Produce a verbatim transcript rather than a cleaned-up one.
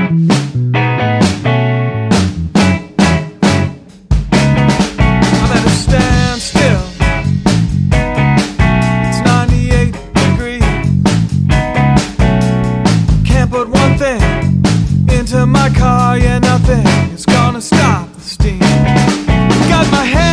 I'm at a standstill. It's ninety-eight degrees. Can't put one thing into my car, yeah, nothing is gonna stop the steam. Got my head